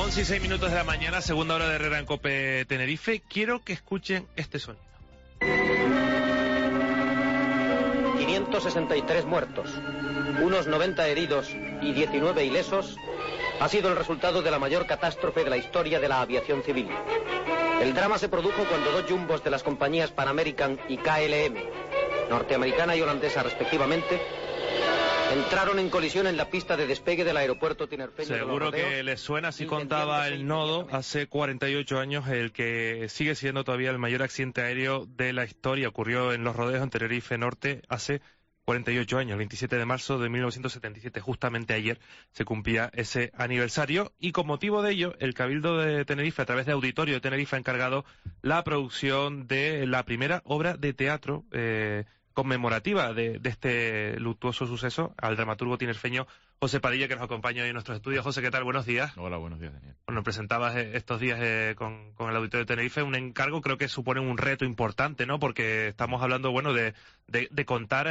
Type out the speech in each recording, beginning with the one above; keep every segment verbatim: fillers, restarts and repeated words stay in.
once y seis minutos de la mañana, segunda hora de Herrera en COPE Tenerife. Quiero que escuchen este sonido. quinientos sesenta y tres muertos, unos noventa heridos y diecinueve ilesos, ha sido el resultado de la mayor catástrofe de la historia de la aviación civil. El drama se produjo cuando dos jumbos de las compañías Pan American y K L M, norteamericana y holandesa respectivamente, entraron en colisión en la pista de despegue del aeropuerto tinerfeño. Seguro que les suena, si contaba el Nodo hace cuarenta y ocho años, el que sigue siendo todavía el mayor accidente aéreo de la historia. Ocurrió en Los Rodeos, en Tenerife Norte, hace cuarenta y ocho años, el veintisiete de marzo de mil novecientos setenta y siete. Justamente ayer se cumplía ese aniversario y con motivo de ello, el Cabildo de Tenerife, a través de Auditorio de Tenerife, ha encargado la producción de la primera obra de teatro eh, conmemorativa de, de este luctuoso suceso al dramaturgo tinerfeño José Padilla, que nos acompaña hoy en nuestros estudios. José, ¿qué tal? Buenos días. Hola, buenos días, Daniel. Bueno, presentabas estos días eh, con, con el Auditorio de Tenerife un encargo, creo que supone un reto importante, ¿no? Porque estamos hablando, bueno, de, de, de contar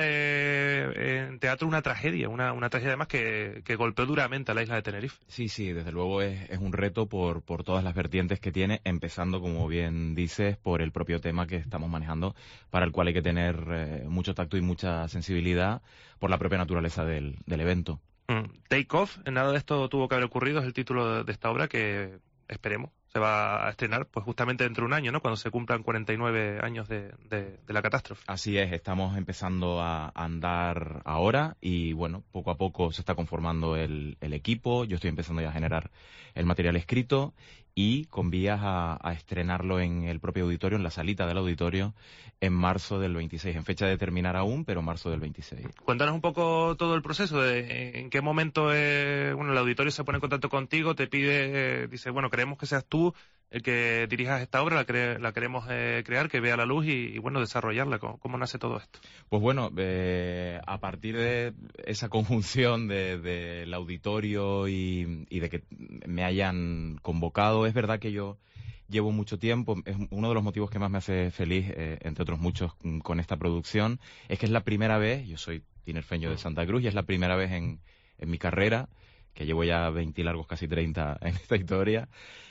eh, en teatro una tragedia, una, una tragedia además que, que golpeó duramente a la isla de Tenerife. Sí, sí, desde luego es, es un reto por, por todas las vertientes que tiene, empezando, como bien dices, por el propio tema que estamos manejando, para el cual hay que tener eh, mucho tacto y mucha sensibilidad por la propia naturaleza del, del evento. Mm. Take Off, nada de esto tuvo que haber ocurrido, es el título de, de esta obra que esperemos se va a estrenar pues justamente dentro de un año, ¿no? Cuando se cumplan cuarenta y nueve años de, de, de la catástrofe. Así es, estamos empezando a andar ahora y bueno, poco a poco se está conformando el, el equipo, yo estoy empezando ya a generar el material escrito y con vías a, a estrenarlo en el propio auditorio, en la salita del auditorio, en marzo del veintiséis, en fecha de terminar aún, pero marzo del veintiséis. Cuéntanos un poco todo el proceso, de en qué momento eh, bueno, el auditorio se pone en contacto contigo, te pide, eh, dice, bueno, queremos que seas tú el que dirijas esta obra, la, cre la queremos eh, crear, que vea la luz y, y bueno, desarrollarla. ¿Cómo, cómo nace todo esto? Pues bueno, eh, a partir de esa conjunción del de, de auditorio y, y de que me hayan convocado, es verdad que yo llevo mucho tiempo, es uno de los motivos que más me hace feliz, eh, entre otros muchos, con esta producción, es que es la primera vez, yo soy tinerfeño de Santa Cruz, y es la primera vez en, en mi carrera, que llevo ya veinte largos, casi treinta en esta historia,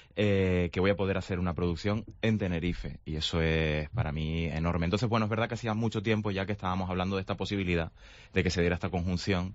Eh, que voy a poder hacer una producción en Tenerife, y eso es para mí enorme. Entonces, bueno, es verdad que hacía mucho tiempo ya que estábamos hablando de esta posibilidad de que se diera esta conjunción,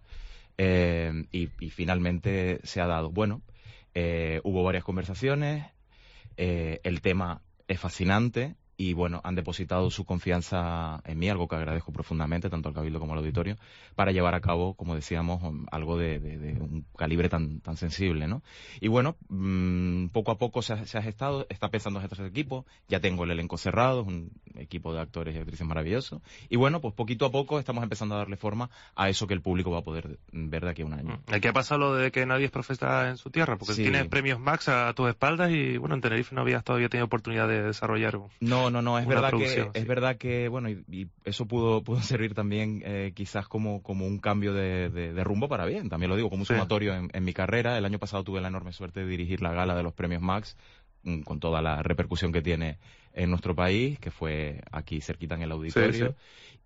eh, y, y finalmente se ha dado. Bueno, eh, hubo varias conversaciones, eh, el tema es fascinante y bueno, han depositado su confianza en mí, algo que agradezco profundamente, tanto al Cabildo como al auditorio, para llevar a cabo, como decíamos, algo de, de, de un calibre tan, tan sensible, ¿no? Y bueno, mmm, poco a poco se ha, se ha gestado, está pensando en este equipo, ya tengo el elenco cerrado, es un equipo de actores y actrices maravilloso, y bueno, pues poquito a poco estamos empezando a darle forma a eso que el público va a poder ver de aquí a un año. Aquí ha pasado lo de que nadie es profeta en su tierra, porque sí. Tienes premios Max a tus espaldas y bueno, en Tenerife no habías todavía tenido oportunidad de desarrollar. No, no, no, es verdad que sí. es verdad que bueno, y, y eso pudo pudo servir también eh, quizás como como un cambio de, de, de rumbo para bien, también lo digo, como un sí. sumatorio en, en mi carrera. El año pasado tuve la enorme suerte de dirigir la gala de los premios Max, con toda la repercusión que tiene en nuestro país, que fue aquí cerquita en el auditorio. Sí, sí.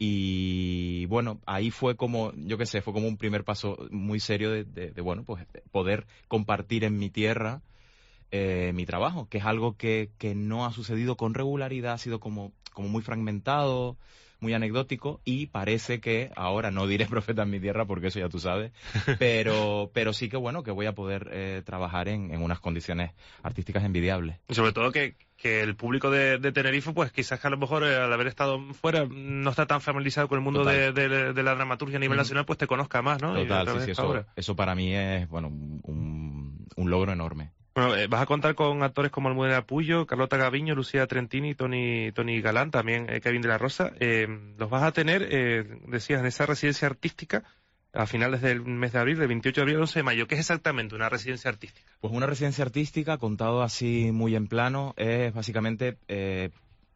Y bueno, ahí fue como, yo qué sé, fue como un primer paso muy serio de, de, de bueno, pues poder compartir en mi tierra Eh, mi trabajo, que es algo que, que no ha sucedido con regularidad, ha sido como, como muy fragmentado, muy anecdótico, y parece que ahora, no diré profeta en mi tierra porque eso ya tú sabes, pero pero sí que bueno, que voy a poder eh, trabajar en, en unas condiciones artísticas envidiables. Y sobre todo que, que el público de, de Tenerife, pues quizás que a lo mejor eh, al haber estado fuera no está tan familiarizado con el mundo de, de, de la dramaturgia a nivel mm. nacional, pues te conozca más, ¿no? Total, sí, sí, eso, eso para mí es, bueno, un, un logro enorme. Bueno, eh, vas a contar con actores como Almudena Puyo, Carlota Gaviño, Lucía Trentini, Tony, Tony Galán, también eh, Kevin de la Rosa. Eh, los vas a tener, eh, decías, en esa residencia artística a finales del mes de abril, del veintiocho de abril al once de mayo. ¿Qué es exactamente una residencia artística? Pues una residencia artística, contado así muy en plano, es básicamente eh,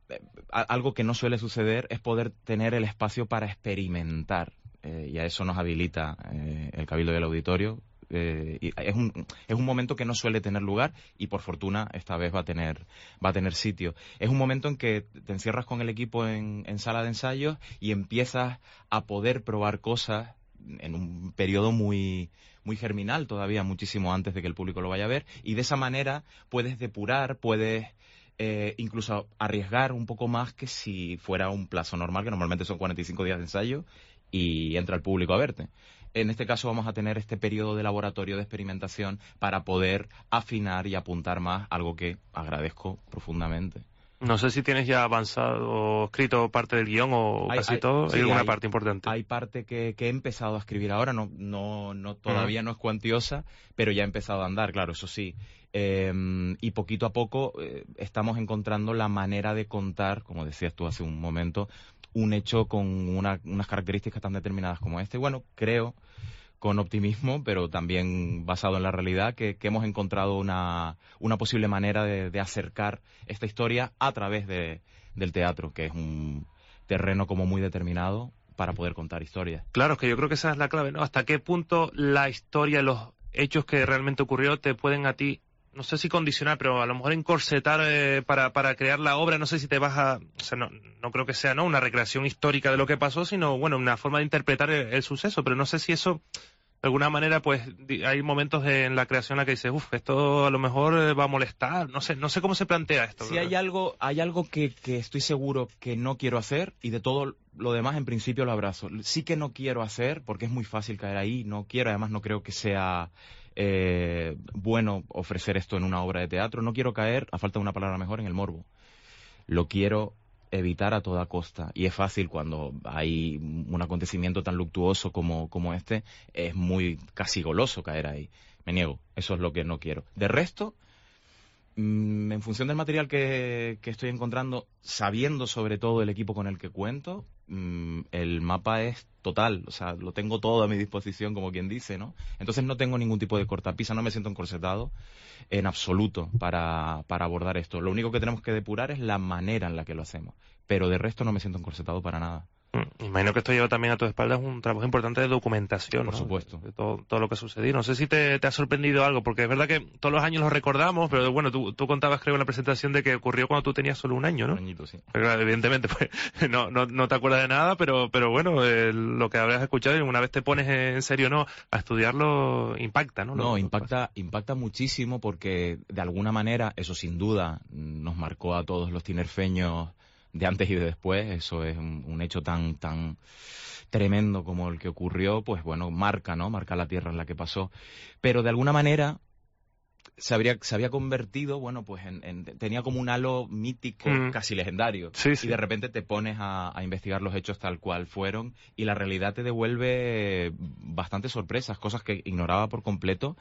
algo que no suele suceder, es poder tener el espacio para experimentar. Eh, y a eso nos habilita eh, el Cabildo del Auditorio. Eh, y es un es un momento que no suele tener lugar y por fortuna esta vez va a tener va a tener sitio. Es un momento en que te encierras con el equipo en, en sala de ensayos y empiezas a poder probar cosas en un periodo muy, muy germinal todavía, muchísimo antes de que el público lo vaya a ver, y de esa manera puedes depurar, puedes eh, incluso arriesgar un poco más que si fuera un plazo normal, que normalmente son cuarenta y cinco días de ensayo, y entra el público a verte. En este caso vamos a tener este periodo de laboratorio, de experimentación, para poder afinar y apuntar más, algo que agradezco profundamente. No sé si tienes ya avanzado o escrito parte del guión o hay, casi hay, todo. Sí, ¿Hay alguna hay, parte importante? Hay parte que, que he empezado a escribir ahora, no, no, no todavía uh-huh. no es cuantiosa, pero ya he empezado a andar, claro, eso sí. Eh, y poquito a poco eh, estamos encontrando la manera de contar, como decías tú hace un momento, un hecho con una, unas características tan determinadas como este. Bueno, creo, con optimismo, pero también basado en la realidad, que, que hemos encontrado una, una posible manera de, de acercar esta historia a través de, del teatro, que es un terreno como muy determinado para poder contar historias. Claro, es que yo creo que esa es la clave, ¿no? ¿Hasta qué punto la historia, los hechos que realmente ocurrió te pueden a ti, no sé si condicionar, pero a lo mejor encorsetar eh, para, para crear la obra? No sé si te vas a... O sea, no, no creo que sea no una recreación histórica de lo que pasó, sino, bueno, una forma de interpretar el, el suceso, pero no sé si eso... De alguna manera, pues, hay momentos de, en la creación en la que dices, uff, esto a lo mejor va a molestar, no sé, no sé cómo se plantea esto. Sí, hay algo, hay algo que, que estoy seguro que no quiero hacer, y de todo lo demás en principio lo abrazo. Sí que no quiero hacer, porque es muy fácil caer ahí, no quiero, además no creo que sea eh, bueno ofrecer esto en una obra de teatro, no quiero caer, a falta de una palabra mejor, en el morbo. Lo quiero evitar a toda costa, y es fácil cuando hay un acontecimiento tan luctuoso como, como este, es muy casi goloso caer ahí. Me niego, eso es lo que no quiero. De resto, mmm, en función del material que, que estoy encontrando, sabiendo sobre todo el equipo con el que cuento, mmm, el mapa es total, o sea, lo tengo todo a mi disposición, como quien dice, ¿no? Entonces no tengo ningún tipo de cortapisa, no me siento encorsetado en absoluto para, para abordar esto. Lo único que tenemos que depurar es la manera en la que lo hacemos, pero de resto no me siento encorsetado para nada. Mm, imagino que esto lleva también a tu espalda un trabajo importante de documentación, por ¿no? supuesto, de, de todo, todo lo que ha sucedido. No sé si te, te ha sorprendido algo, porque es verdad que todos los años los recordamos, pero bueno, tú, tú contabas, creo, en la presentación de que ocurrió cuando tú tenías solo un año, ¿no? Un añito, sí. Pero, evidentemente, pues no, no, no te acuerdas de nada, pero, pero bueno, eh, lo que habrás escuchado, y una vez te pones en serio, ¿no?, a estudiarlo, impacta, ¿no? No, lo, impacta, impacta muchísimo, porque de alguna manera, eso sin duda nos marcó a todos los tinerfeños de antes y de después. Eso es un, un hecho tan tan tremendo como el que ocurrió, pues bueno, marca, ¿no? Marca la tierra en la que pasó. Pero de alguna manera se habría, se había convertido, bueno, pues en, en, tenía como un halo mítico, mm. casi legendario. Sí, sí. Y de repente te pones a, a investigar los hechos tal cual fueron, y la realidad te devuelve bastantes sorpresas, cosas que ignoraba por completo,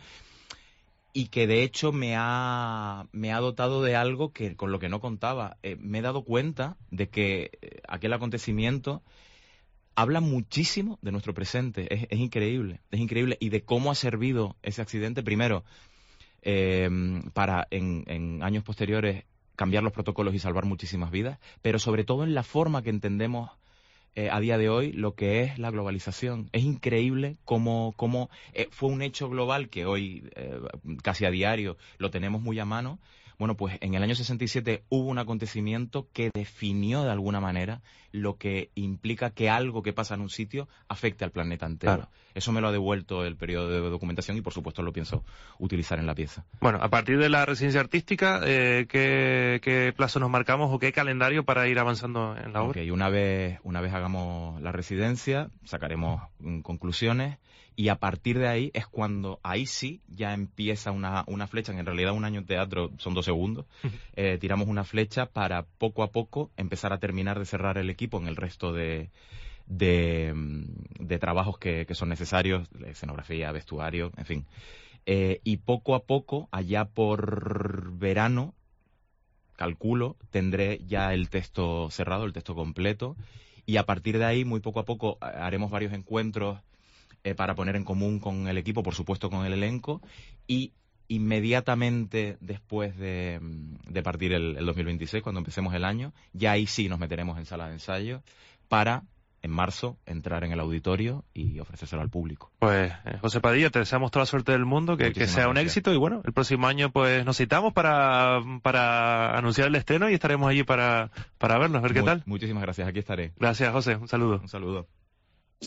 y que de hecho me ha, me ha dotado de algo que con lo que no contaba. Eh, me he dado cuenta de que eh, aquel acontecimiento habla muchísimo de nuestro presente. Es, es increíble, es increíble, y de cómo ha servido ese accidente, primero, eh, para en, en años posteriores cambiar los protocolos y salvar muchísimas vidas, pero sobre todo en la forma que entendemos Eh, a día de hoy lo que es la globalización. Es increíble cómo, cómo eh, fue un hecho global que hoy eh, casi a diario lo tenemos muy a mano. Bueno, pues en el año sesenta y siete hubo un acontecimiento que definió de alguna manera lo que implica que algo que pasa en un sitio afecte al planeta entero. Claro. Eso me lo ha devuelto el periodo de documentación, y por supuesto lo pienso utilizar en la pieza. Bueno, a partir de la residencia artística, eh, ¿qué, qué plazo nos marcamos o qué calendario para ir avanzando en la obra? Okay, una vez, una vez hagamos la residencia, sacaremos mm, conclusiones, y a partir de ahí es cuando, ahí sí, ya empieza una, una flecha, que en realidad un año en teatro son dos segundos, eh, tiramos una flecha para poco a poco empezar a terminar de cerrar el equipo en el resto de, de, de trabajos que, que son necesarios, escenografía, vestuario, en fin. Eh, y poco a poco, allá por verano, calculo, tendré ya el texto cerrado, el texto completo, y a partir de ahí, muy poco a poco, haremos varios encuentros eh, para poner en común con el equipo, por supuesto con el elenco, y inmediatamente después de, de partir el, el dos mil veintiséis, cuando empecemos el año, ya ahí sí nos meteremos en sala de ensayo para, en marzo, entrar en el auditorio y ofrecérselo al público. Pues, eh, José Padilla, te deseamos toda la suerte del mundo, que, que sea un gracias. éxito, y bueno, el próximo año pues nos citamos para, para anunciar el estreno, y estaremos allí para, para vernos, a ver qué Muy, tal. Muchísimas gracias, aquí estaré. Gracias, José, un saludo. Un saludo.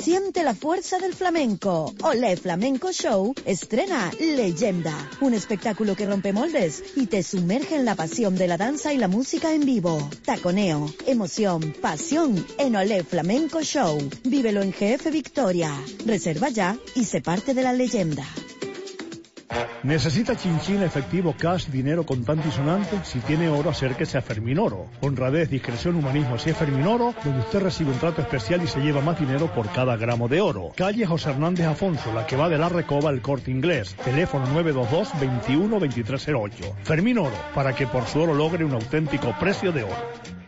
Siente la fuerza del flamenco. Olé Flamenco Show estrena Leyenda, un espectáculo que rompe moldes y te sumerge en la pasión de la danza y la música en vivo. Taconeo, emoción, pasión en Olé Flamenco Show. Vívelo en G F Victoria. Reserva ya y sé parte de la leyenda. ¿Necesita chinchín, efectivo, cash, dinero contante y sonante? Si tiene oro, acérquese a Fermín Oro. Honradez, discreción, humanismo. Si es Fermín Oro, donde usted recibe un trato especial y se lleva más dinero por cada gramo de oro. Calle José Hernández Afonso, la que va de la Recoba al Corte Inglés. Teléfono nueve dos dos, veintiuno, veintitrés cero ocho. Fermín Oro, para que por su oro logre un auténtico precio de oro.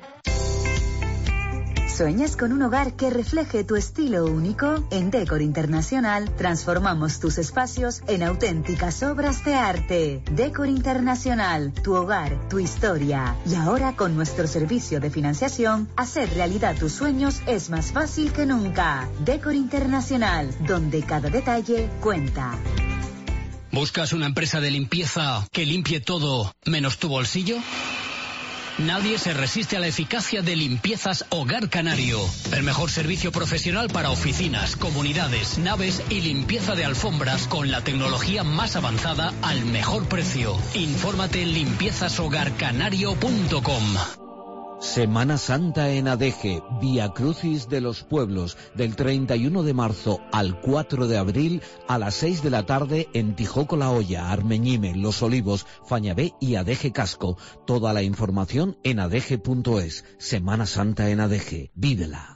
¿Sueñas con un hogar que refleje tu estilo único? En Décor Internacional transformamos tus espacios en auténticas obras de arte. Décor Internacional, tu hogar, tu historia. Y ahora con nuestro servicio de financiación, hacer realidad tus sueños es más fácil que nunca. Décor Internacional, donde cada detalle cuenta. ¿Buscas una empresa de limpieza que limpie todo menos tu bolsillo? Nadie se resiste a la eficacia de Limpiezas Hogar Canario. El mejor servicio profesional para oficinas, comunidades, naves y limpieza de alfombras con la tecnología más avanzada al mejor precio. Infórmate en limpiezas hogar canario punto com. Semana Santa en Adeje, Vía Crucis de los Pueblos, del treinta y uno de marzo al cuatro de abril a las seis de la tarde en Tijoco La Hoya, Armeñime, Los Olivos, Fañabé y Adeje Casco. Toda la información en adeje punto es. Semana Santa en Adeje, vívela.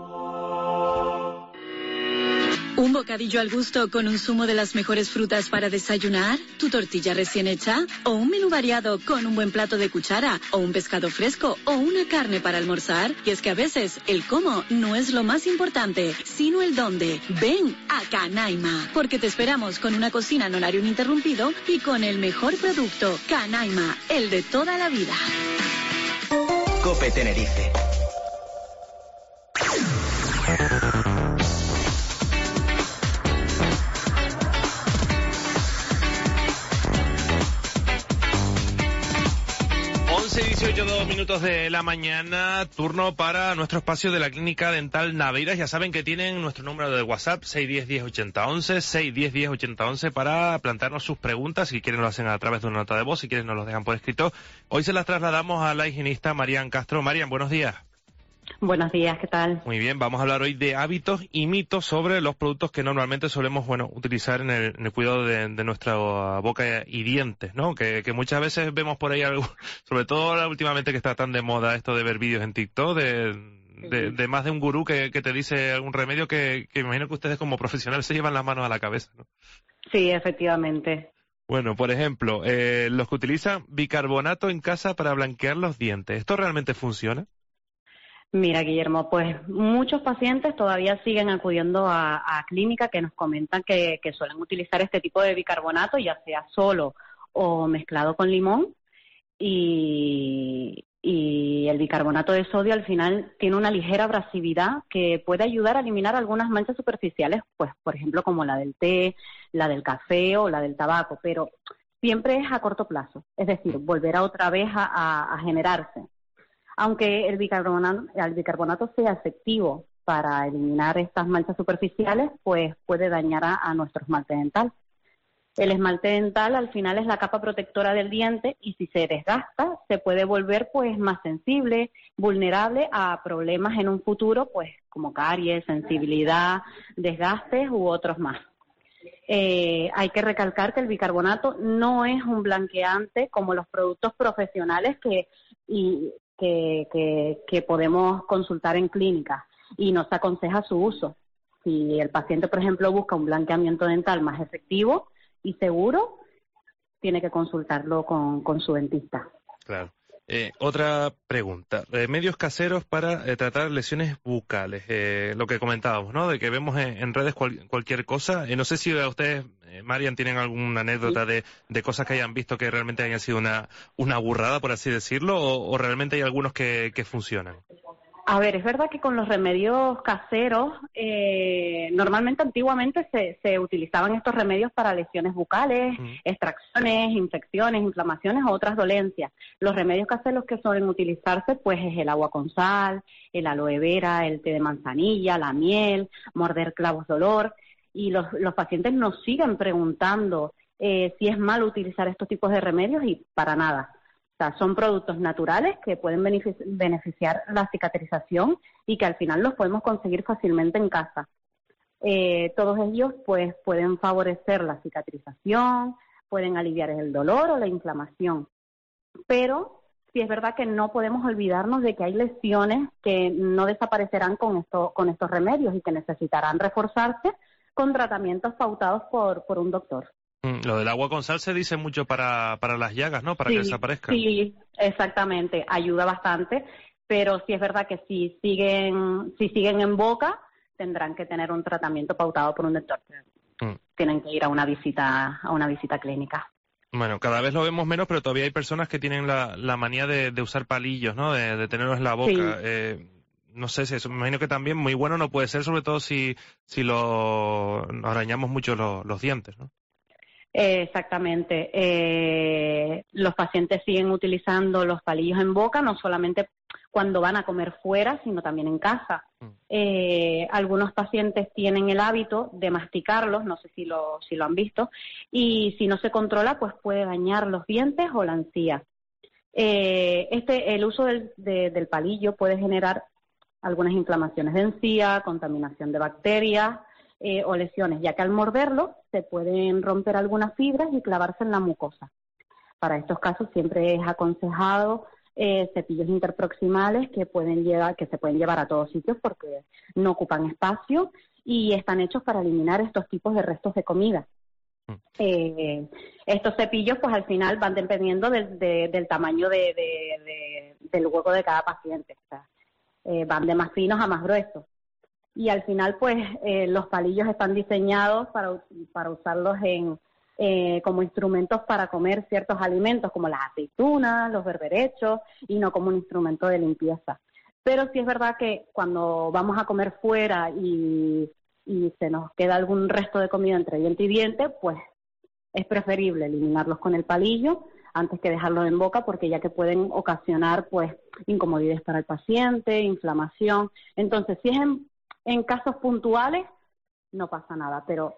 ¿Un bocadillo al gusto con un zumo de las mejores frutas para desayunar? ¿Tu tortilla recién hecha? ¿O un menú variado con un buen plato de cuchara? ¿O un pescado fresco? ¿O una carne para almorzar? Y es que a veces el cómo no es lo más importante, sino el dónde. Ven a Canaima, porque te esperamos con una cocina en horario ininterrumpido y con el mejor producto. Canaima, el de toda la vida. COPE Tenerife. once y dieciocho, dos minutos de la mañana, turno para nuestro espacio de la Clínica Dental Naveiras. Ya saben que tienen nuestro número de WhatsApp, seis uno cero, diez, ochenta, once, seis uno cero, diez, ochenta, once, para plantearnos sus preguntas. Si quieren lo hacen a través de una nota de voz, si quieren nos los dejan por escrito. Hoy se las trasladamos a la higienista Marian Castro. Marian, buenos días. Buenos días, ¿qué tal? Muy bien, vamos a hablar hoy de hábitos y mitos sobre los productos que normalmente solemos, bueno, utilizar en el, en el cuidado de, de nuestra boca y dientes, ¿no? Que, que muchas veces vemos por ahí algo, sobre todo últimamente que está tan de moda esto de ver vídeos en TikTok, de, de, de más de un gurú que, que te dice algún remedio que, que imagino que ustedes como profesionales se llevan las manos a la cabeza, ¿no? Sí, efectivamente. Bueno, por ejemplo, eh, los que utilizan bicarbonato en casa para blanquear los dientes, ¿esto realmente funciona? Mira, Guillermo, pues muchos pacientes todavía siguen acudiendo a, a clínica que nos comentan que, que suelen utilizar este tipo de bicarbonato, ya sea solo o mezclado con limón, y, y el bicarbonato de sodio al final tiene una ligera abrasividad que puede ayudar a eliminar algunas manchas superficiales, pues por ejemplo como la del té, la del café o la del tabaco, pero siempre es a corto plazo, es decir, volverá otra vez a, a, a generarse. Aunque el bicarbonato, el bicarbonato sea efectivo para eliminar estas manchas superficiales, pues puede dañar a, a nuestro esmalte dental. El esmalte dental al final es la capa protectora del diente y si se desgasta se puede volver pues más sensible, vulnerable a problemas en un futuro, pues como caries, sensibilidad, desgastes u otros más. Eh, hay que recalcar que el bicarbonato no es un blanqueante como los productos profesionales que y Que, que, que podemos consultar en clínica y nos aconseja su uso. Si el paciente, por ejemplo, busca un blanqueamiento dental más efectivo y seguro, tiene que consultarlo con, con su dentista. Claro. Eh, otra pregunta. Remedios caseros para eh, tratar lesiones bucales. Eh, lo que comentábamos, ¿no? De que vemos en, en redes cual, cualquier cosa. Eh, no sé si a ustedes, eh, Marian, tienen alguna anécdota de, de cosas que hayan visto que realmente hayan sido una, una burrada, por así decirlo, o, o realmente hay algunos que, que funcionan. A ver, es verdad que con los remedios caseros eh, normalmente, antiguamente, se, se utilizaban estos remedios para lesiones bucales, mm. extracciones, infecciones, inflamaciones o otras dolencias. Los remedios caseros que suelen utilizarse, pues, es el agua con sal, el aloe vera, el té de manzanilla, la miel, morder clavos de olor. Y los, los pacientes nos siguen preguntando eh, si es malo utilizar estos tipos de remedios, y para nada. O sea, son productos naturales que pueden benefici- beneficiar la cicatrización y que al final los podemos conseguir fácilmente en casa. Eh, todos ellos pues pueden favorecer la cicatrización, pueden aliviar el dolor o la inflamación. Pero sí es verdad que no podemos olvidarnos de que hay lesiones que no desaparecerán con, esto, con estos remedios y que necesitarán reforzarse con tratamientos pautados por, por un doctor. Mm, lo del agua con sal se dice mucho para, para las llagas, ¿no? Para sí, que desaparezcan. Sí, exactamente, ayuda bastante, pero sí es verdad que si siguen, si siguen en boca, tendrán que tener un tratamiento pautado por un doctor. Mm. Tienen que ir a una visita, a una visita clínica. Bueno, cada vez lo vemos menos, pero todavía hay personas que tienen la, la manía de, de usar palillos, ¿no? De, de tenerlos en la boca. Sí. Eh, no sé si eso, me imagino que también muy bueno no puede ser, sobre todo si, si lo arañamos mucho los, los dientes, ¿no? Eh, exactamente. Eh, los pacientes siguen utilizando los palillos en boca, no solamente cuando van a comer fuera, sino también en casa. Mm. Eh, algunos pacientes tienen el hábito de masticarlos, no sé si lo, si lo han visto, y si no se controla, pues puede dañar los dientes o la encía. Eh, este, el uso del, de, del palillo puede generar algunas inflamaciones de encía, contaminación de bacterias, Eh, o lesiones, ya que al morderlo se pueden romper algunas fibras y clavarse en la mucosa. Para estos casos siempre es aconsejado eh, cepillos interproximales que pueden llevar, que se pueden llevar a todos sitios porque no ocupan espacio y están hechos para eliminar estos tipos de restos de comida. Mm. Eh, estos cepillos pues al final van dependiendo del, de, del tamaño de, de, de, del hueco de cada paciente. O sea, eh, van de más finos a más gruesos. Y al final, pues, eh, los palillos están diseñados para, para usarlos en, eh, como instrumentos para comer ciertos alimentos, como las aceitunas, los berberechos, y no como un instrumento de limpieza. Pero sí es verdad que cuando vamos a comer fuera y, y se nos queda algún resto de comida entre diente y diente, pues es preferible eliminarlos con el palillo antes que dejarlos en boca, porque ya que pueden ocasionar, pues, incomodidades para el paciente, inflamación. Entonces, si es en En casos puntuales no pasa nada, pero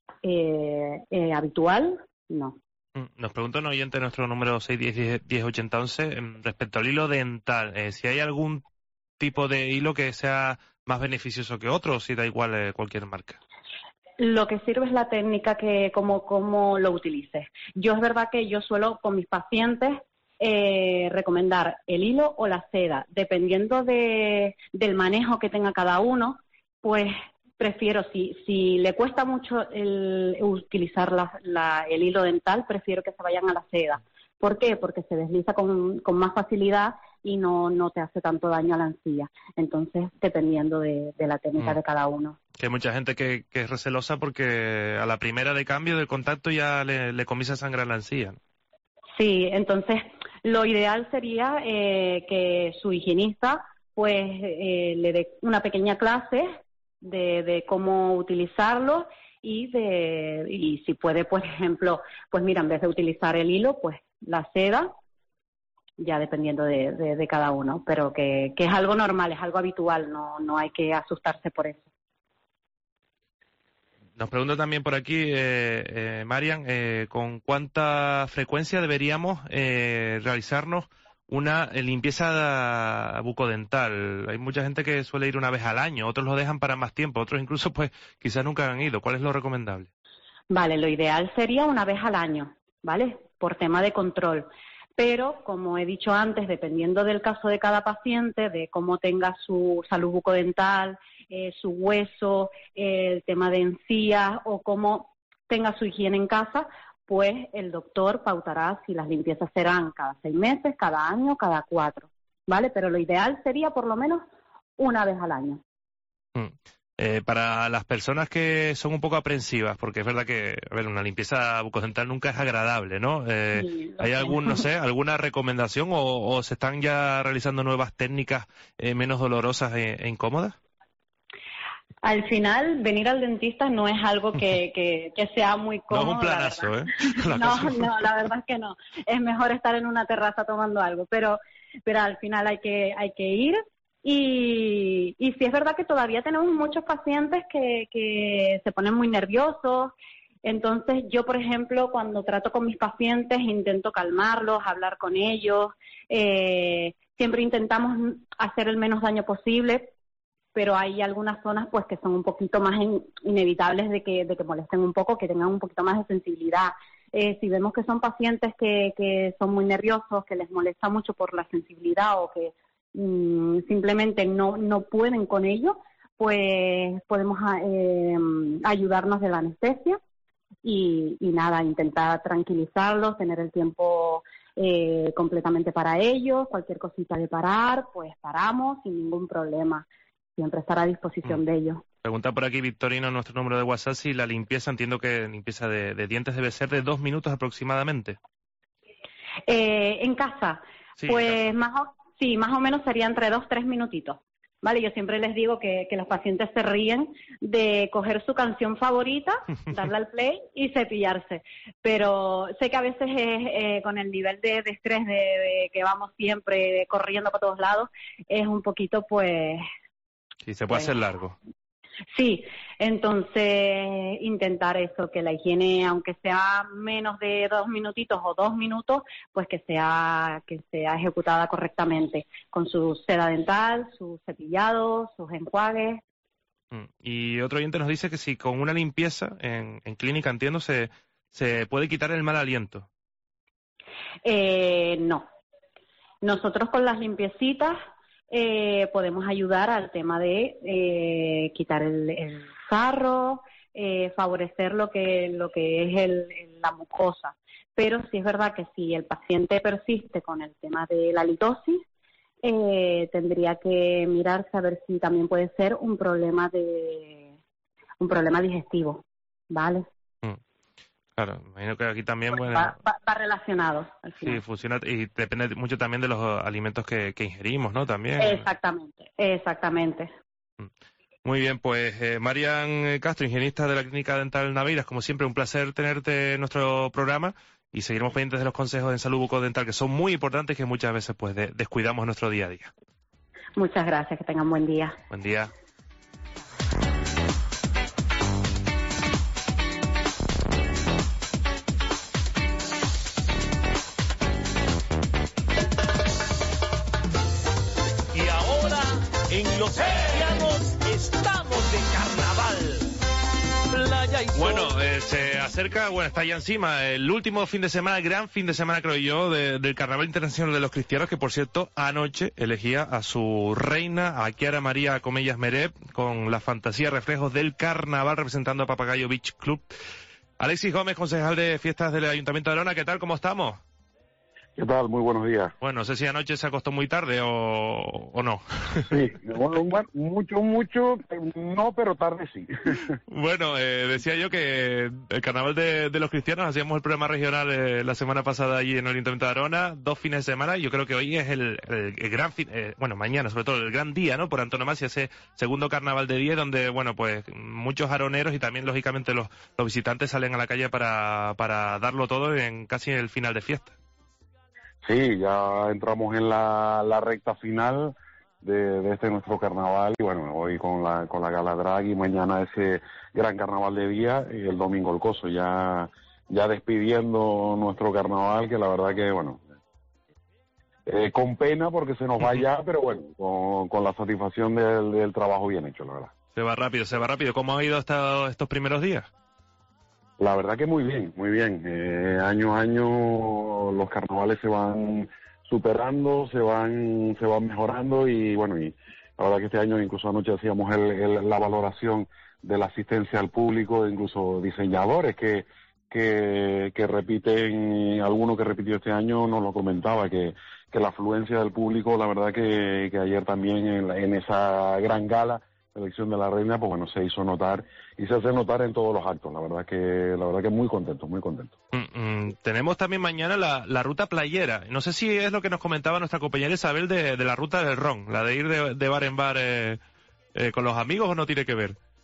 eh, eh, habitual no. Nos pregunta un oyente nuestro número seis uno cero uno cero ocho cero uno uno respecto al hilo dental, eh, si hay algún tipo de hilo que sea más beneficioso que otro, o si da igual eh, cualquier marca. Lo que sirve es la técnica, que como, como lo utilices. Yo es verdad que yo suelo con mis pacientes Eh, recomendar el hilo o la seda, dependiendo de, del manejo que tenga cada uno, pues prefiero, si, si le cuesta mucho el, utilizar la, la, el hilo dental, prefiero que se vayan a la seda. ¿Por qué? Porque se desliza con, con más facilidad y no, no te hace tanto daño a la encía. Entonces, dependiendo de, de la técnica mm. de cada uno. Que hay mucha gente que, que es recelosa porque a la primera de cambio del contacto ya le, le comienza a sangrar la encía, ¿no? Sí, entonces lo ideal sería eh, que su higienista pues eh, le dé una pequeña clase de, de cómo utilizarlo y de y si puede, por ejemplo, pues mira, en vez de utilizar el hilo, pues la seda, ya dependiendo de, de, de cada uno, pero que, que es algo normal, es algo habitual, no, no hay que asustarse por eso. Nos pregunta también por aquí, eh, eh, Marian, eh, ¿con cuánta frecuencia deberíamos eh, realizarnos una limpieza bucodental? Hay mucha gente que suele ir una vez al año, otros lo dejan para más tiempo, otros incluso pues quizás nunca han ido. ¿Cuál es lo recomendable? Vale, lo ideal sería una vez al año, ¿vale? Por tema de control. Pero, como he dicho antes, dependiendo del caso de cada paciente, de cómo tenga su salud bucodental, eh, su hueso, eh, el tema de encías o cómo tenga su higiene en casa, pues el doctor pautará si las limpiezas serán cada seis meses, cada año, cada cuatro, ¿vale? Pero lo ideal sería por lo menos una vez al año. Mm. Eh, para las personas que son un poco aprensivas, porque es verdad que, a ver, una limpieza bucodental nunca es agradable, ¿no? Eh, sí, ¿Hay algún, no sé, alguna recomendación o, o se están ya realizando nuevas técnicas eh, menos dolorosas e, e incómodas? Al final, venir al dentista no es algo que, que, que sea muy cómodo. No es un planazo, ¿eh? La no, no, la verdad es que no. Es mejor estar en una terraza tomando algo, pero, pero al final hay que, hay que ir. Y, y sí es verdad que todavía tenemos muchos pacientes que, que se ponen muy nerviosos. Entonces yo, por ejemplo, cuando trato con mis pacientes, intento calmarlos, hablar con ellos. Eh, siempre intentamos hacer el menos daño posible, pero hay algunas zonas pues que son un poquito más in, inevitables de que, de que molesten un poco, que tengan un poquito más de sensibilidad. Eh, si vemos que son pacientes que, que son muy nerviosos, que les molesta mucho por la sensibilidad o que mmm, simplemente no, no pueden con ello, pues podemos eh, ayudarnos de la anestesia y, y nada, intentar tranquilizarlos, tener el tiempo eh, completamente para ellos, cualquier cosita de parar, pues paramos sin ningún problema. Siempre estar a disposición mm. de ellos. Pregunta por aquí Victorino, nuestro número de WhatsApp, si la limpieza, entiendo que limpieza de, de dientes debe ser de dos minutos aproximadamente. Eh, en casa, sí, pues en casa. Más, o, sí, más o menos sería entre dos, tres minutitos. Vale, yo siempre les digo que, que los pacientes se ríen de coger su canción favorita, darle al play y cepillarse. Pero sé que a veces es, eh, con el nivel de, de estrés de, de que vamos siempre corriendo para todos lados, es un poquito pues... Sí, se puede hacer largo. Sí, entonces intentar eso, que la higiene, aunque sea menos de dos minutitos o dos minutos, pues que sea que sea ejecutada correctamente, con su seda dental, su cepillado, sus enjuagues. Y otro oyente nos dice que si con una limpieza en, en clínica, entiendo, se, se puede quitar el mal aliento. Eh, no. Nosotros con las limpiecitas Eh, podemos ayudar al tema de eh, quitar el, el sarro, eh, favorecer lo que lo que es el, el, la mucosa. Pero sí es verdad que si el paciente persiste con el tema de la litosis, eh, tendría que mirarse a ver si también puede ser un problema de un problema digestivo, ¿vale? Claro, imagino que aquí también... Pues bueno, va, va, va relacionado al final. Sí, funciona y depende mucho también de los alimentos que, que ingerimos, ¿no? También. Exactamente, exactamente. Muy bien, pues eh, Marian Castro, higienista de la Clínica Dental Naveiras, como siempre un placer tenerte en nuestro programa y seguiremos pendientes de los consejos en salud bucodental que son muy importantes y que muchas veces pues de, descuidamos en nuestro día a día. Muchas gracias, que tengan buen día. Buen día. En los cristianos estamos de carnaval. Playa y sol. Bueno, eh, se acerca, bueno, está ya encima el último fin de semana, el gran fin de semana, creo yo, de, del Carnaval Internacional de los Cristianos, que por cierto, anoche elegía a su reina, a Chiara María Comellas Mereb, con la fantasía reflejos del carnaval representando a Papagayo Beach Club. Alexis Gómez, concejal de fiestas del Ayuntamiento de Arona, ¿qué tal? ¿Cómo estamos? ¿Qué tal? Muy buenos días. Bueno, no sé si anoche se acostó muy tarde o, o no. Sí, bueno, mucho, mucho, no, pero tarde sí. Bueno, eh, decía yo que el Carnaval de, de los Cristianos, hacíamos el programa regional eh, la semana pasada allí en el Ayuntamiento de Arona, dos fines de semana, y yo creo que hoy es el, el, el gran fin, eh, bueno, mañana sobre todo, el gran día, ¿no? Por antonomasia, ese segundo Carnaval de día, donde, bueno, pues muchos aroneros y también, lógicamente, los, los visitantes salen a la calle para, para darlo todo en casi el final de fiesta. Sí, ya entramos en la, la recta final de, de este nuestro carnaval y bueno, hoy con la con la gala drag y mañana ese gran carnaval de día y el domingo el coso, ya ya despidiendo nuestro carnaval, que la verdad que bueno, eh, con pena porque se nos va ya, pero bueno, con, con la satisfacción del, del trabajo bien hecho, la verdad. Se va rápido, se va rápido. ¿Cómo ha ido hasta estos primeros días? La verdad que muy bien, muy bien. Eh, año a año los carnavales se van superando, se van se van mejorando y bueno, y la verdad que este año incluso anoche hacíamos el, el, la valoración de la asistencia al público, incluso diseñadores que que, que repiten, alguno que repitió este año nos lo comentaba, que, que la afluencia del público, la verdad que, que ayer también en, en esa gran gala, elección de la reina, pues bueno, se hizo notar y se hace notar en todos los actos. La verdad que la verdad que muy contento, muy contento. Mm, mm, tenemos también mañana la, la ruta playera. No sé si es lo que nos comentaba nuestra compañera Isabel de, de la ruta del ron, la de ir de, de bar en bar eh, eh, con los amigos, o no tiene que ver.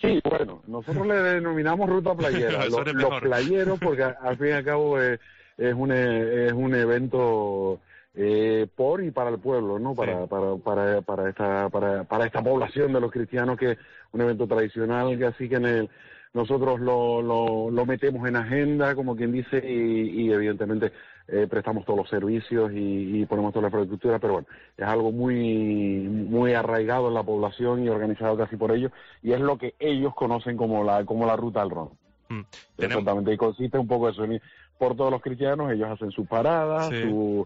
Sí, bueno, nosotros le denominamos ruta playera, los, los playeros, porque al fin y al cabo es, es, un, es un evento eh, por y para el pueblo, ¿no? Para, sí. para, para, para, esta, para, para esta población de los cristianos, que es un evento tradicional, que así que en el, nosotros lo, lo, lo metemos en agenda, como quien dice, y, y evidentemente eh, prestamos todos los servicios y, y ponemos toda la infraestructura, pero bueno, es algo muy muy arraigado en la población y organizado casi por ellos, y es lo que ellos conocen como la como la ruta del ron. Mm, Exactamente, y consiste un poco eso, por todos los cristianos, ellos hacen sus paradas, sí. su,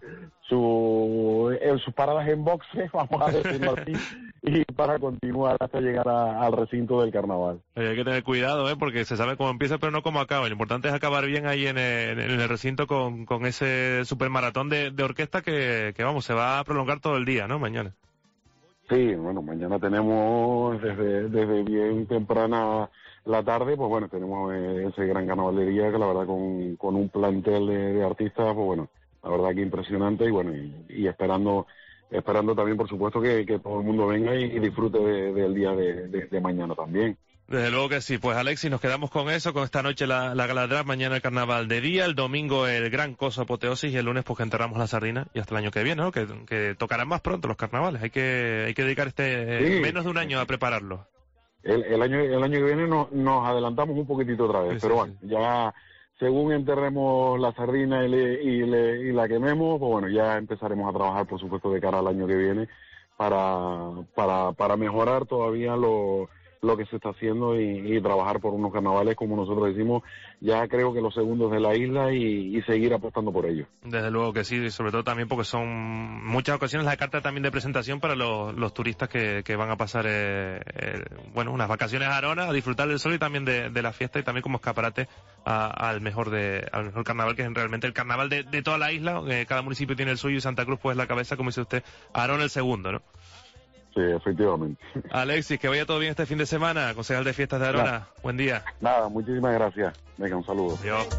su, eh, sus paradas en boxe, vamos a decirlo así, y para continuar hasta llegar a, al recinto del carnaval. Hay que tener cuidado, ¿eh? Porque se sabe cómo empieza, pero no cómo acaba. Lo importante es acabar bien ahí en el, en el recinto con, con ese supermaratón de, de orquesta que, que, vamos, se va a prolongar todo el día, ¿no? Mañana. Sí, bueno, mañana tenemos desde, desde bien temprana la tarde, pues bueno, tenemos eh, ese gran carnaval de día, que la verdad con, con un plantel de, de artistas, pues bueno, la verdad que impresionante, y bueno, y, y esperando esperando también, por supuesto, que, que todo el mundo venga y, y disfrute de, del día de, de, de mañana también. Desde luego que sí. Pues Alexis, nos quedamos con eso, con esta noche la, la gala drag, mañana el carnaval de día, el domingo el gran coso apoteosis, y el lunes pues que enterramos la sardina, y hasta el año que viene, ¿no? Que, que tocarán más pronto los carnavales. Hay que hay que dedicar este sí. menos de un año a prepararlo. El, el año el año que viene no, nos adelantamos un poquitito otra vez, sí, pero sí, bueno, sí. ya según enterremos la sardina y, le, y, le, y la quememos, pues bueno, ya empezaremos a trabajar, por supuesto, de cara al año que viene para para para mejorar todavía lo lo que se está haciendo y, y trabajar por unos carnavales, como nosotros decimos, ya creo que los segundos de la isla, y, y seguir apostando por ellos. Desde luego que sí, sobre todo también porque son muchas ocasiones la carta también de presentación para los, los turistas que, que van a pasar eh, eh, bueno, unas vacaciones a Arona, a disfrutar del sol y también de, de la fiesta, y también como escaparate a, al mejor de al mejor carnaval, que es realmente el carnaval de, de toda la isla. Eh, cada municipio tiene el suyo, y Santa Cruz pues la cabeza, como dice usted, Arona el segundo, ¿no? Sí, efectivamente. Alexis, que vaya todo bien este fin de semana, concejal de fiestas de Arona. Nada. Buen día. Nada, muchísimas gracias. Venga, un saludo. Quiero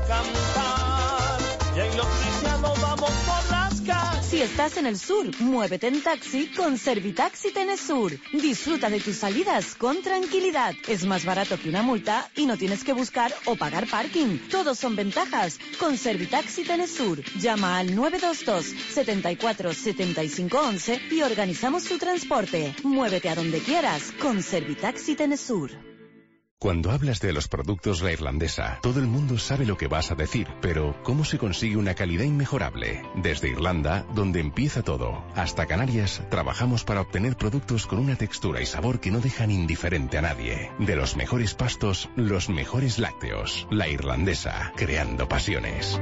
cantar, y en los cristianos vamos por las calles. Si estás en el sur, muévete en taxi con Servitaxi Tenesur. Disfruta de tus salidas con tranquilidad. Es más barato que una multa y no tienes que buscar o pagar parking. Todos son ventajas con Servitaxi Tenesur. Llama al nueve dos dos, setenta y cuatro, setenta y cinco once y organizamos tu transporte. Muévete a donde quieras con Servitaxi Tenesur. Cuando hablas de los productos La Irlandesa, todo el mundo sabe lo que vas a decir, pero ¿cómo se consigue una calidad inmejorable? Desde Irlanda, donde empieza todo, hasta Canarias, trabajamos para obtener productos con una textura y sabor que no dejan indiferente a nadie. De los mejores pastos, los mejores lácteos. La Irlandesa, creando pasiones.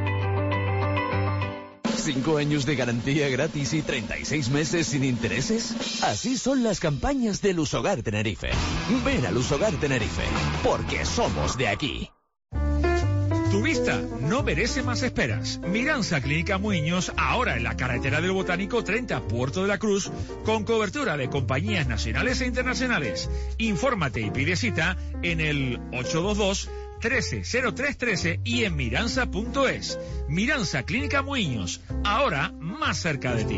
¿Cinco años de garantía gratis y treinta y seis meses sin intereses? Así son las campañas de Lusogar Tenerife. Ven a Lusogar Tenerife, porque somos de aquí. Tu vista no merece más esperas. Miranza Clínica Muiños, ahora en la carretera del Botánico treinta, Puerto de la Cruz, con cobertura de compañías nacionales e internacionales. Infórmate y pide cita en el ocho dos dos, trece cero tres trece y en miranza punto es. Miranza Clínica Muiños, ahora más cerca de ti.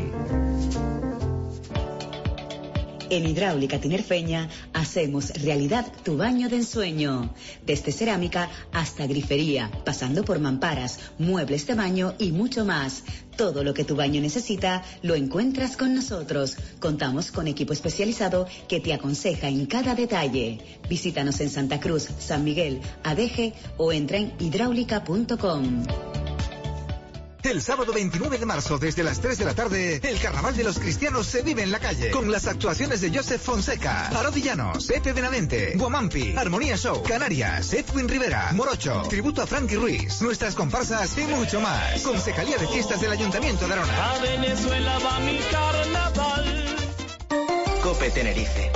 En Hidráulica Tinerfeña hacemos realidad tu baño de ensueño. Desde cerámica hasta grifería, pasando por mamparas, muebles de baño y mucho más. Todo lo que tu baño necesita lo encuentras con nosotros. Contamos con equipo especializado que te aconseja en cada detalle. Visítanos en Santa Cruz, San Miguel, Adeje o entra en hidráulica punto com. El sábado veintinueve de marzo, desde las tres de la tarde, el Carnaval de los Cristianos se vive en la calle, con las actuaciones de Joseph Fonseca, Arodillanos, Pepe Benavente, Guamampi, Armonía Show, Canarias, Edwin Rivera, Morocho, tributo a Frankie Ruiz, nuestras comparsas y mucho más. Concejalía de Fiestas del Ayuntamiento de Arona. A Venezuela va mi carnaval. Cope Tenerife.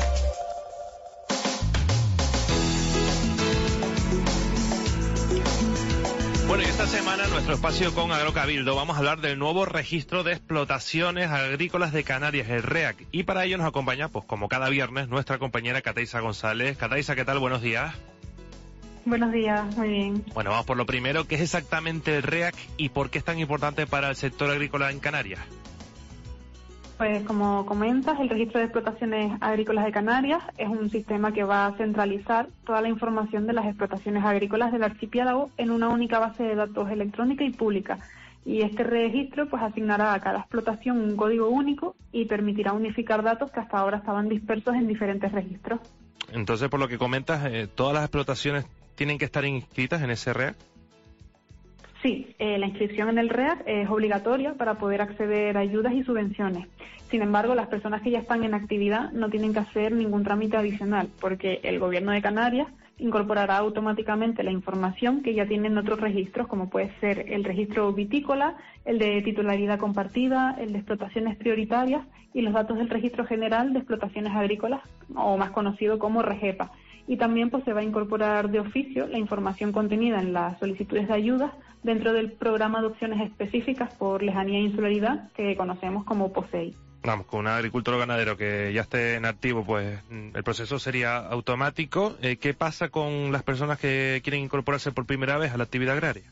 Bueno, y esta semana en nuestro espacio con Agrocabildo vamos a hablar del nuevo registro de explotaciones agrícolas de Canarias, el REAC. Y para ello nos acompaña, pues como cada viernes, nuestra compañera Cataisa González. Cataisa, ¿qué tal? Buenos días. Buenos días, muy bien. Bueno, vamos por lo primero. ¿Qué es exactamente el REAC y por qué es tan importante para el sector agrícola en Canarias? Pues como comentas, el Registro de Explotaciones Agrícolas de Canarias es un sistema que va a centralizar toda la información de las explotaciones agrícolas del archipiélago en una única base de datos electrónica y pública. Y este registro pues asignará a cada explotación un código único y permitirá unificar datos que hasta ahora estaban dispersos en diferentes registros. Entonces, por lo que comentas, eh, ¿todas las explotaciones tienen que estar inscritas en ese R E A C? Sí, eh, la inscripción en el R E A C es obligatoria para poder acceder a ayudas y subvenciones. Sin embargo, las personas que ya están en actividad no tienen que hacer ningún trámite adicional, porque el Gobierno de Canarias incorporará automáticamente la información que ya tienen otros registros, como puede ser el registro vitícola, el de titularidad compartida, el de explotaciones prioritarias y los datos del Registro General de Explotaciones Agrícolas, o más conocido como REGEPA. Y también pues se va a incorporar de oficio la información contenida en las solicitudes de ayudas dentro del programa de opciones específicas por lejanía e insularidad que conocemos como POSEI. Vamos, con un agricultor o ganadero que ya esté en activo, pues el proceso sería automático. Eh, ¿Qué pasa con las personas que quieren incorporarse por primera vez a la actividad agraria?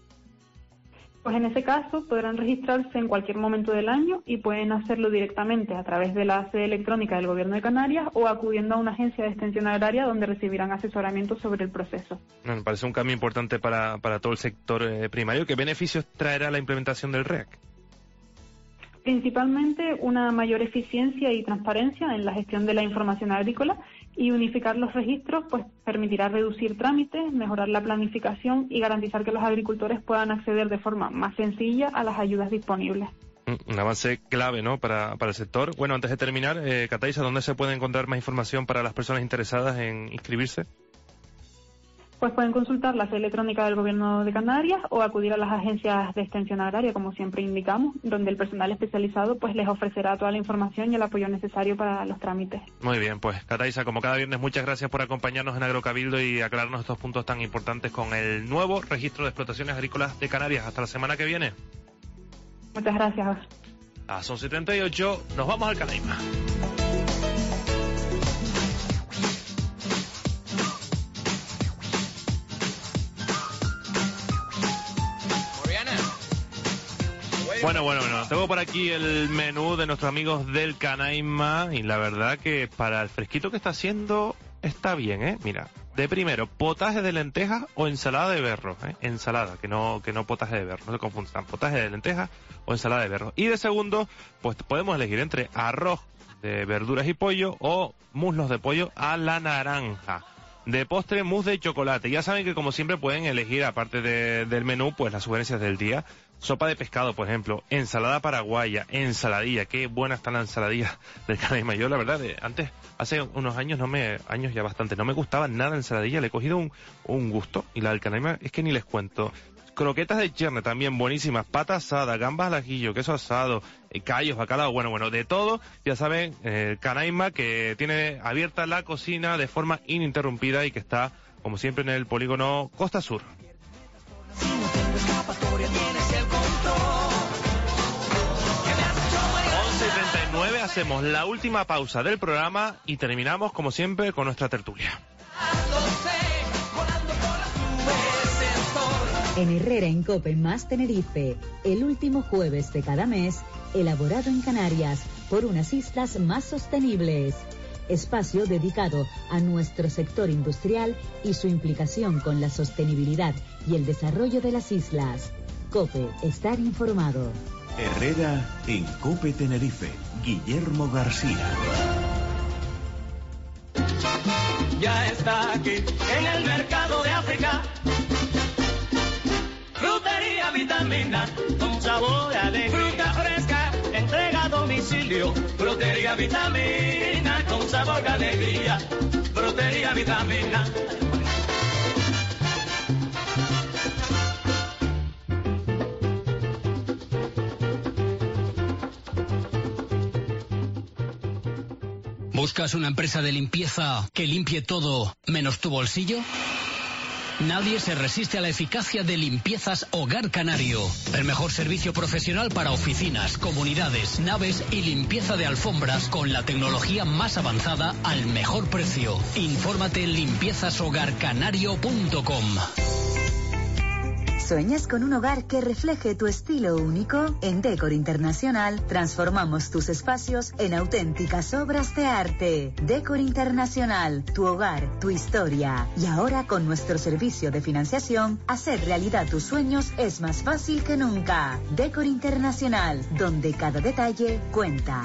Pues en ese caso podrán registrarse en cualquier momento del año y pueden hacerlo directamente a través de la sede electrónica del Gobierno de Canarias o acudiendo a una agencia de extensión agraria donde recibirán asesoramiento sobre el proceso. Me parece un cambio importante para, para todo el sector eh, primario. ¿Qué beneficios traerá la implementación del R E A C? Principalmente una mayor eficiencia y transparencia en la gestión de la información agrícola, y unificar los registros pues permitirá reducir trámites, mejorar la planificación y garantizar que los agricultores puedan acceder de forma más sencilla a las ayudas disponibles. Un avance clave, ¿no?, para, para el sector. Bueno, antes de terminar, eh, Cataisa, ¿dónde se puede encontrar más información para las personas interesadas en inscribirse? Pues pueden consultar la sede electrónica del Gobierno de Canarias o acudir a las agencias de extensión agraria, como siempre indicamos, donde el personal especializado pues les ofrecerá toda la información y el apoyo necesario para los trámites. Muy bien, pues Cataisa, como cada viernes, muchas gracias por acompañarnos en Agrocabildo y aclararnos estos puntos tan importantes con el nuevo Registro de Explotaciones Agrícolas de Canarias. Hasta la semana que viene. Muchas gracias. A son setenta y ocho, nos vamos al Canaima. Bueno, bueno, bueno, tengo por aquí el menú de nuestros amigos del Canaima y la verdad que para el fresquito que está haciendo está bien, ¿eh? Mira, de primero, potaje de lentejas o ensalada de berros, ¿eh? Ensalada, que no que no potaje de berros, no se confundan, potaje de lentejas o ensalada de berros. Y de segundo, pues podemos elegir entre arroz de verduras y pollo o muslos de pollo a la naranja. De postre, mousse de chocolate. Ya saben que como siempre pueden elegir, aparte de, del menú, pues las sugerencias del día. Sopa de pescado, por ejemplo, ensalada paraguaya, ensaladilla. Qué buena está la ensaladilla del Canaima. Yo, la verdad, de, antes, hace unos años, no me, años ya bastante, no me gustaba nada la ensaladilla. Le he cogido un, un gusto. Y la del Canaima es que ni les cuento. Croquetas de cherne también buenísimas, pata asada, gambas al ajillo, queso asado, eh, callos, bacalao, bueno, bueno, de todo. Ya saben, eh, Canaima, que tiene abierta la cocina de forma ininterrumpida y que está, como siempre, en el polígono Costa Sur. once y treinta y nueve, hacemos la última pausa del programa y terminamos, como siempre, con nuestra tertulia. En Herrera en Cope más Tenerife, el último jueves de cada mes, elaborado en Canarias por unas islas más sostenibles. Espacio dedicado a nuestro sector industrial y su implicación con la sostenibilidad y el desarrollo de las islas. Cope, estar informado. Herrera en Cope Tenerife, Guillermo García. Ya está aquí en el mercado de África. Frutería Vitamina, con sabor alegre. Fruta fresca, entrega a domicilio. Frutería Vitamina, con sabor de alegría. Frutería Vitamina. ¿Buscas una empresa de limpieza que limpie todo menos tu bolsillo? Nadie se resiste a la eficacia de Limpiezas Hogar Canario. El mejor servicio profesional para oficinas, comunidades, naves y limpieza de alfombras con la tecnología más avanzada al mejor precio. Infórmate en limpiezas hogar canario punto com. ¿Sueñas con un hogar que refleje tu estilo único? En Decor Internacional transformamos tus espacios en auténticas obras de arte. Decor Internacional, tu hogar, tu historia. Y ahora con nuestro servicio de financiación, hacer realidad tus sueños es más fácil que nunca. Decor Internacional, donde cada detalle cuenta.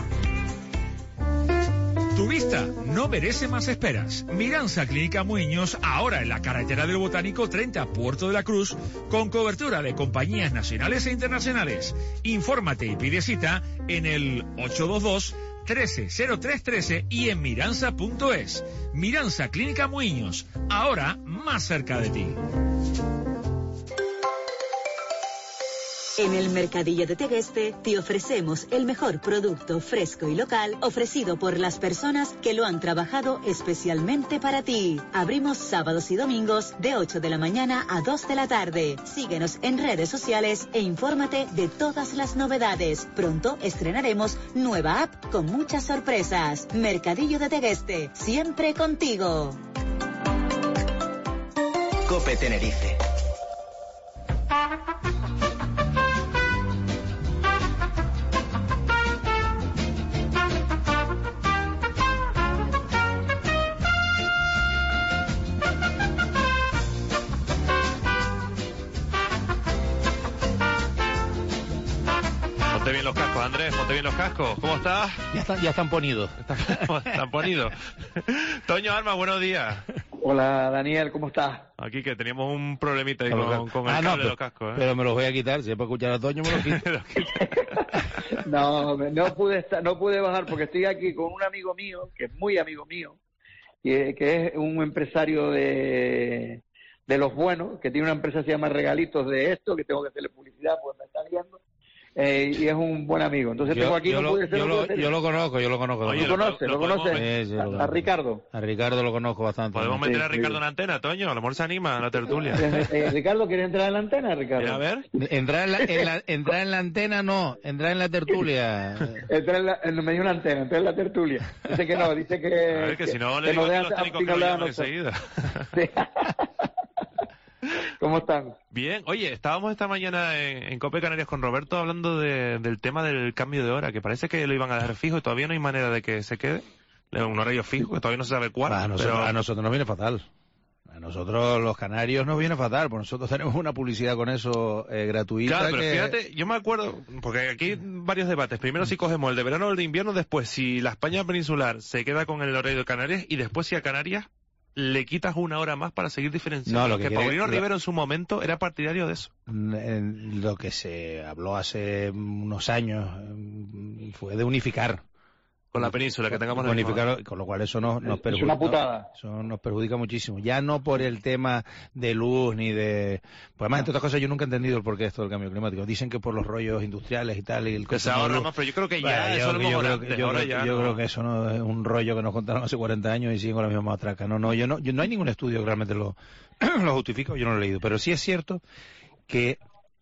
Tu vista no merece más esperas. Miranza Clínica Muñoz, ahora en la carretera del Botánico treinta, Puerto de la Cruz, con cobertura de compañías nacionales e internacionales. Infórmate y pide cita en el ocho dos dos, trece cero tres trece y en miranza punto es. Miranza Clínica Muñoz, ahora más cerca de ti. En el Mercadillo de Tegueste te ofrecemos el mejor producto fresco y local ofrecido por las personas que lo han trabajado especialmente para ti. Abrimos sábados y domingos de ocho de la mañana a dos de la tarde. Síguenos en redes sociales e infórmate de todas las novedades. Pronto estrenaremos nueva app con muchas sorpresas. Mercadillo de Tegueste, siempre contigo. Cope Tenerife. Ponte bien los cascos, Andrés, ponte bien los cascos. ¿Cómo estás? Ya están, ya están ponidos. Están ponidos. Toño Armas, buenos días. Hola, Daniel, ¿cómo estás? Aquí que teníamos un problemita ahí con, con el ah, cable no, de los cascos. ¿eh? Pero me los voy a quitar, si es para escuchar a Toño me los quito. No, no pude estar, no pude bajar porque estoy aquí con un amigo mío, que es muy amigo mío, y que es un empresario de, de los buenos, que tiene una empresa que se llama Regalitos de esto, que tengo que hacerle publicidad porque me está viendo. Eh, y es un buen amigo. Entonces yo, tengo aquí, yo, no lo, pude ser, yo, no lo, pude yo lo conozco, yo lo conozco. Oye, ¿Lo conoces? ¿Lo, lo conoces? Sí, sí, a, lo a Ricardo. A Ricardo lo conozco bastante. Podemos meter sí, a Ricardo sí. en la antena, Toño, a lo mejor se anima a la tertulia. Eh, eh, Ricardo, ¿quieres entrar en la antena, Ricardo? A ver. Entrar en la, en la, entrar en la antena no, entrar en la tertulia. Entrar en la, en, me dio una antena, entrar en la tertulia. Dice que no, dice que... A ver, que, que si no le digo a los técnicos que lo llaman enseguida. Sí. ¿Cómo están? Bien. Oye, estábamos esta mañana en, en Cope Canarias con Roberto hablando de, del tema del cambio de hora, que parece que lo iban a dejar fijo y todavía no hay manera de que se quede. Un horario fijo, que todavía no se sabe cuál. A nosotros, pero... a nosotros nos viene fatal. A nosotros, los canarios, nos viene fatal, porque nosotros tenemos una publicidad con eso eh, gratuita. Claro, pero que... fíjate, yo me acuerdo, porque aquí hay varios debates. Primero si cogemos el de verano o el de invierno, después si la España peninsular se queda con el horario de Canarias y después si a Canarias le quitas una hora más para seguir diferenciando. No, lo que que quiere, Paulino lo... Rivero en su momento era partidario de eso. Lo que se habló hace unos años fue de unificar. Con la península, que tengamos unificar, con lo cual eso nos, nos perjudica. Es una putada. Eso nos perjudica muchísimo. Ya no por el tema de luz ni de... Pues además, entre otras cosas, yo nunca he entendido el porqué de esto del cambio climático. Dicen que por los rollos industriales y tal. Y el que se ahorra más, pero yo creo que ya bueno, eso yo, lo yo, hemos creo, que, yo, creo, ya yo no. creo que eso no es un rollo que nos contaron hace cuarenta años y siguen con la misma matraca. No, no, yo no, yo, no hay ningún estudio que realmente lo, lo justifique, yo no lo he leído. Pero sí es cierto que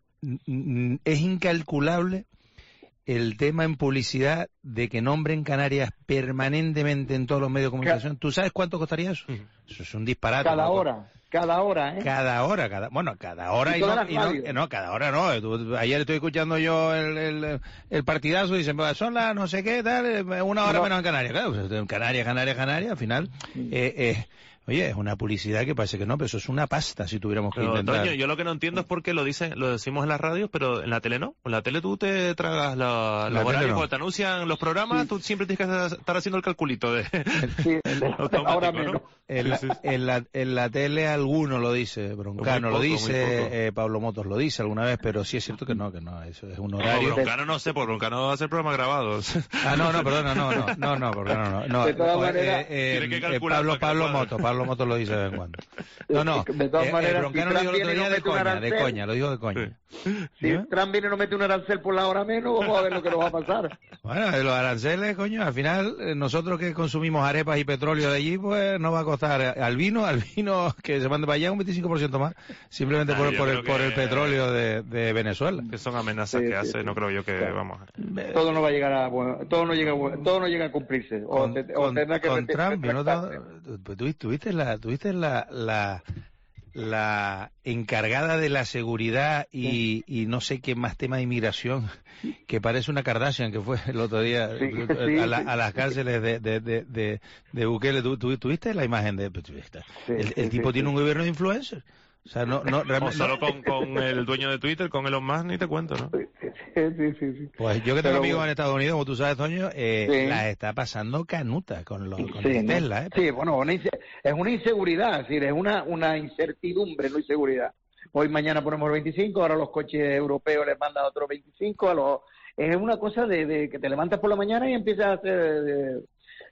es incalculable el tema en publicidad de que nombren Canarias permanentemente en todos los medios de comunicación. ¿Tú sabes cuánto costaría eso? Uh-huh. Eso es un disparate. Cada ¿no? hora, cada hora, ¿eh? Cada hora, cada, bueno, cada hora y, y, no, y no, no, cada hora no. Tú, ayer estoy escuchando yo el, el, el partidazo y dicen, son las no sé qué, tal, una hora no. menos en Canarias. Claro, pues, en Canarias, Canarias, Canarias, al final, eh, eh, oye, es una publicidad que parece que no, pero eso es una pasta si tuviéramos que pero, intentar. Toño, yo lo que no entiendo es por qué lo dicen, lo decimos en las radios, pero en la tele no. En la tele tú te tragas la, los horarios no. Cuando te anuncian los programas, sí. Tú siempre tienes que estar haciendo el calculito de... Sí, ahora menos. ¿no? En, la, en, la, en la tele alguno lo dice, Broncano poco, lo dice, eh, Pablo Motos lo dice alguna vez, pero sí es cierto que no, que no, eso es un horario. No, Broncano no sé, porque Broncano va a hacer programas grabados. Ah, no, no, perdona, no, no, no, no, Broncano no. no de todas eh, maneras, eh, eh, Pablo, Pablo Motos, Pablo Motos lo dice de vez en cuando. No, no, de todas eh, maneras, eh, Broncano si lo dijo el otro día de coña, de coña, lo dijo de coña. Si ¿sí? Trump viene y nos mete un arancel por la hora menos, vamos a ver lo que nos va a pasar. Bueno, los aranceles, coño, al final, nosotros que consumimos arepas y petróleo de allí, pues nos va a costar al vino, al vino que se mande para allá un veinticinco por ciento más, simplemente ah, por, por, el, por el petróleo de, de Venezuela. Que son amenazas sí, que sí, hace, sí. No creo yo que, claro. Vamos. Todo no va a llegar a, bueno, todo no llega, todo no llega a cumplirse. O, con, te, con, o tendrá que con Trump, ¿no? ¿Tuviste la, tuviste la, la la encargada de la seguridad y, y no sé qué más tema de inmigración, que parece una Kardashian, que fue el otro día Sí, sí, a, la- sí. a las cárceles de, de, de, de, de Bukele. ¿Tú, tú- tuviste la imagen de...? Pues, el Sí, el sí, tipo sí, tiene sí. un gobierno de influencers. O sea, no, no, O realmente... solo no- con, con el dueño de Twitter, con Elon Musk, ni te cuento, ¿no? Sí, sí, sí, sí. Pues yo que tengo Pero amigos bueno. en Estados Unidos, como tú sabes, Toño, eh, Sí. las está pasando canuta con los con Sí, el ¿no? Tesla, ¿eh? Sí, bueno, una inse- es una inseguridad, es decir, es una, una incertidumbre, no inseguridad. Hoy, mañana ponemos veinticinco, ahora los coches europeos les mandan otros veinticinco, a los, es una cosa de, de que te levantas por la mañana y empiezas a hacer eh,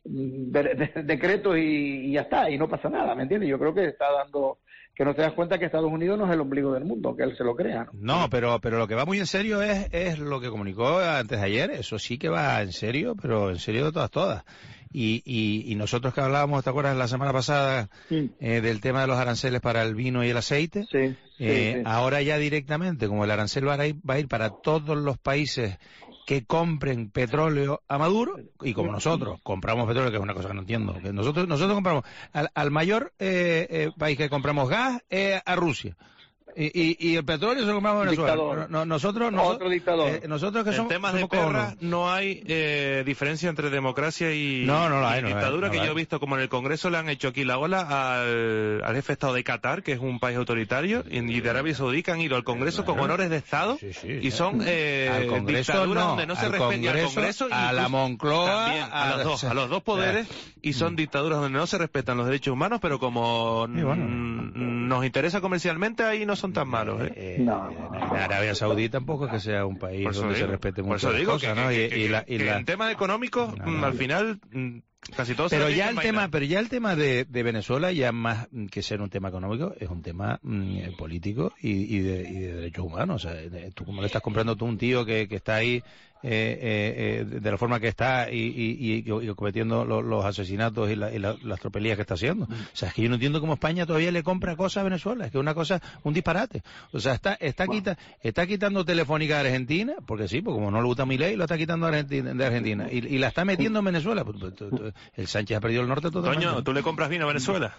de- de- decretos y, y ya está, y no pasa nada, ¿me entiendes? Yo creo que está dando, que no te das cuenta que Estados Unidos no es el ombligo del mundo, que él se lo crea, ¿no? No, pero pero lo que va muy en serio es, es lo que comunicó antes de ayer. Eso sí que va en serio, pero en serio de todas, todas. Y, y, y nosotros que hablábamos, ¿te acuerdas la semana pasada eh, del tema de los aranceles para el vino y el aceite? Sí, Eh, sí. Ahora ya directamente, como el arancel va a ir, va a ir para todos los países que compren petróleo a Maduro, y como nosotros compramos petróleo, que es una cosa que no entiendo, que nosotros nosotros compramos, al, al mayor eh, eh, país que compramos gas es a Rusia. Y, y, y el petróleo se lo compramos a Venezuela. Dictador. No- no- nosotros, nosotros, Otro dictador. eh, nosotros que En somos, temas de somos perra colonos. no hay eh, diferencia entre democracia y, No, no la y hay, no la hay, dictadura, no que la yo hay. he visto como en el Congreso le han hecho aquí la ola al, al jefe de Estado de Qatar, que es un país autoritario, y, y de Arabia Saudí, que han ido al Congreso con honores de Estado y son eh, Al Congreso dictaduras no, donde no se al respeta y al Congreso, Congreso y a la incluso Moncloa, también, a, a los la- dos, a los dos poderes, y son dictaduras donde no se respetan los derechos humanos, pero como Y bueno. mm, nos interesa comercialmente, ahí no son tan malos. ¿eh? En Arabia Saudí tampoco es que sea un país Por eso donde digo, se respete por mucho eso las digo cosas, que- ¿no? que- Y- que- y la- y que la- en temas económicos, mm, al final, mm, casi todo se pero lo ya tienen el que tema bailar. pero ya el tema de, de Venezuela, ya más que ser un tema económico, es un tema mm, eh, político y, y, de, y de derechos humanos. O sea, de- tú como le estás comprando tú a un tío que, que está ahí eh, eh, eh, de la forma que está y, y, y- y cometiendo lo- los asesinatos y, la- y la- las tropelías que está haciendo. O sea, es que yo no entiendo cómo España todavía le compra cosas a Venezuela. Es que es una cosa, un disparate. O sea, está está, quita, está quitando Telefónica de Argentina, porque sí, porque como no le gusta mi ley, lo está quitando de Argentina, de Argentina y, y la está metiendo en Venezuela. Pues, pues, pues, el Sánchez ha perdido el norte totalmente. Toño, ¿tú le compras vino a Venezuela?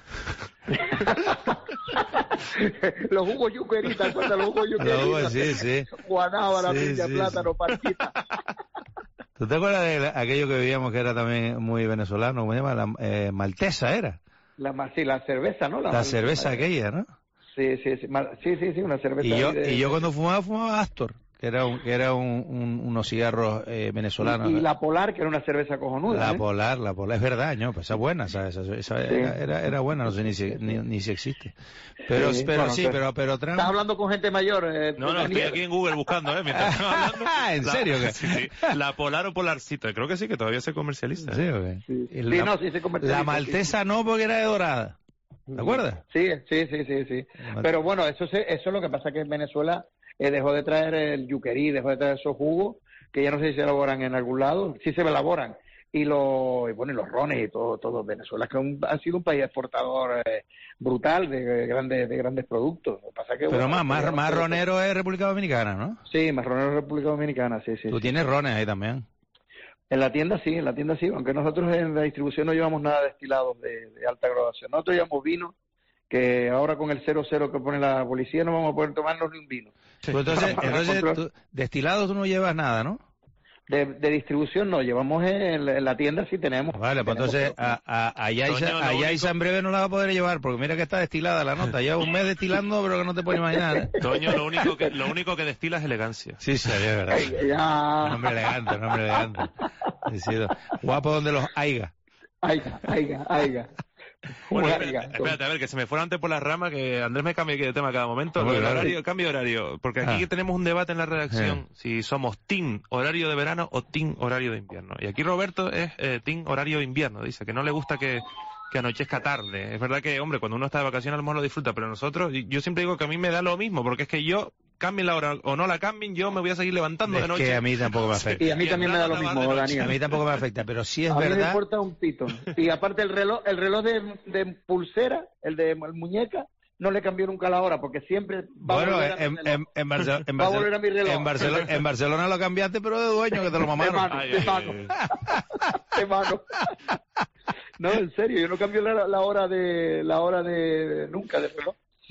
Los jugos yuqueritas, ¿te acuerdas? Los jugos yuqueritas. Luego, sí, sí. Guanábana, Sí, piña, sí, plátano, parquita. ¿Tú te acuerdas de la- aquello que veíamos que era también muy venezolano? ¿Cómo se llama? La eh, maltesa era. La, ma- sí, la cerveza, ¿no? La cerveza aquella, ¿no? Sí, sí, sí, mal- sí, sí, sí, una cerveza. Y yo, ahí de- y yo cuando fumaba, fumaba Astor, que era un, que era un, un- unos cigarros eh, venezolanos. y, y ¿no? la Polar, que era una cerveza cojonuda. La ¿eh? Polar, la Polar, es verdad, ¿no? Pues esa es buena, esa, esa, esa Sí. era, era, era buena, no sé ni si, ni, ni si existe. Pero sí, pero, bueno, sí, pues, pero, pero Trump... Estás hablando con gente mayor. Eh, No, no, estoy aquí en Google buscando, ¿eh? Mientras estamos hablando. ¿En La- serio? ¿Qué? Sí, sí. La Polar o Polarcito, creo que sí, que todavía se comercializa. ¿Sí, o qué? Sí, Y Sí, la, no, sí se comercializa, la maltesa no, porque era de dorada. ¿Te acuerdas? Sí, sí, sí, sí, sí. Pero bueno, eso se- eso es lo que pasa, que en Venezuela eh, dejó de traer el yuquerí, dejó de traer esos jugos, que ya no sé si se elaboran en algún lado, sí se elaboran. Y, lo, y bueno, y los rones y todo, todo. Venezuela que un- ha sido un país exportador eh, brutal de, de grandes de grandes productos. Lo que pasa que, Pero bueno, más, más, ya no más sé- ronero es República Dominicana, ¿no? Sí, más ronero es República Dominicana, sí, sí. Tú sí. tienes rones ahí también. En la tienda sí, en la tienda sí, aunque nosotros en la distribución no llevamos nada de destilados de, de alta graduación. Nosotros llevamos vino, que ahora con el cero cero que pone la policía no vamos a poder tomarnos ni un vino. Pues entonces, Para entonces control- tú, destilados tú no llevas nada, ¿no? de, de distribución no, llevamos en, en la tienda sí tenemos. Vale, pues Tenemos- entonces a, a, allá, Toño, Isa, lo allá único- Isa en breve no la va a poder llevar, porque mira que está destilada la nota. Lleva un mes destilando, pero que no te puedes imaginar, ¿eh? Toño, lo único que, lo único que destila es elegancia. Sí, sí, es verdad. Ay, ya. Un hombre elegante, un hombre elegante. Sí, sí, guapo donde los haiga. Aiga, aiga, aiga. Bueno, Una espérate, aiga. espérate, a ver, que se me fuera antes por la rama, que Andrés me cambie de tema a cada momento. Hombre, El claro. horario, cambio de horario, porque aquí Ah. tenemos un debate en la redacción, Eh. si somos team horario de verano o team horario de invierno. Y aquí Roberto es eh, team horario de invierno, dice que no le gusta que, que anochezca tarde. Es verdad que, hombre, cuando uno está de vacaciones a lo mejor lo disfruta, pero nosotros, y yo siempre digo que a mí me da lo mismo, porque es que yo, cambien la hora o no la cambien, yo me voy a seguir levantando de Es noche. que a mí tampoco me afecta. Y a mí Y también el me da plato lo te va mismo, de noche. A Daniel. mí tampoco me afecta, pero sí es A mí me verdad. importa un pito. Y aparte el reloj, el reloj de, de pulsera, el de muñeca, no le cambió nunca la hora, porque siempre va a Bueno, volver a mi en, reloj. en, en, Barce- en, Va a Barce- volver a mi reloj. en Barcelona, en Barcelona lo cambiaste, pero de dueño, que te lo De mamaron. mano, Ay, de ay, mano. ay. De mano. No, en serio, yo no cambio la, la hora de la hora de nunca de reloj.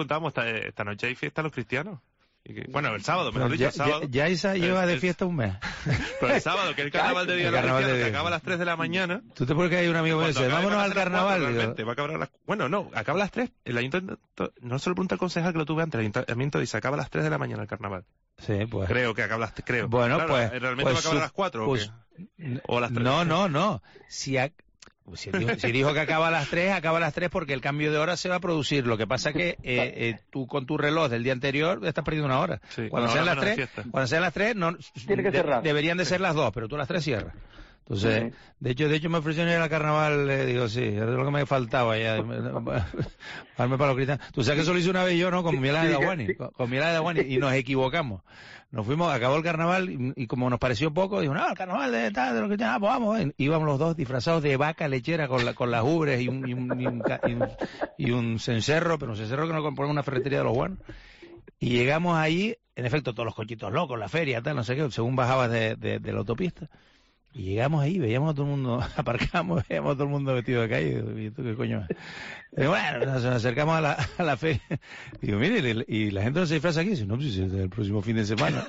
preguntamos, ¿esta, esta noche hay fiesta a los cristianos? Y que, bueno, el sábado, mejor Pero dicho, ya, el sábado. ya, ya Isa lleva el, de el, fiesta un mes. Pero el sábado, que el carnaval de Día de los Cristianos, que acaba a las tres de la mañana. ¿Tú te puedes que hay un amigo que dice, vámonos al carnaval? Realmente, va a acabar a las... Bueno, no, acaba a las tres. El ayuntamiento, no se lo pregunta al concejal que lo tuve antes, el ayuntamiento dice, acaba a las tres de la mañana el carnaval. Sí, pues. Creo que acaba a las tres, creo. Bueno, claro, pues. ¿realmente pues, va a acabar a las cuatro pues, o qué? ¿O a las tres? No, no, no. Si, a, si, dijo, si dijo que acaba a las tres, acaba a las tres porque el cambio de hora se va a producir. Lo que pasa es que eh, eh, tú con tu reloj del día anterior estás perdiendo una hora. Sí, cuando sean las tres, cuando sean las tres, no, Tiene que cerrar. De, deberían de ser las dos, pero tú a las tres cierras. Entonces, sí. de hecho, de hecho me ofrecieron ir al carnaval, eh, digo, sí, es lo que me faltaba ya, darme para los cristianos. Tú sabes que eso lo hice una vez yo, ¿no? Con Mielá de Daguani, sí. con, con Mielá de Daguani, y nos equivocamos. Nos fuimos, acabó el carnaval, y, y como nos pareció poco, dijo, no, el carnaval de, de, de los cristianos, pues vamos, eh. Íbamos los dos disfrazados de vaca lechera con, la, con las ubres y un, y un, y un, y un, y un cencerro, pero un cencerro que nos compró en una ferretería de los buenos. Y llegamos ahí, en efecto, todos los cochitos locos, la feria, tal, no sé qué, según bajabas de, de, de la autopista. Y llegamos ahí, veíamos a todo el mundo, aparcamos, veíamos a todo el mundo vestido de calle. ¿Y tú qué coño? Y bueno, nos acercamos a la, a la fe. Y digo, mire, y la gente no se disfraza aquí. Y dice, no, pues es el próximo fin de semana.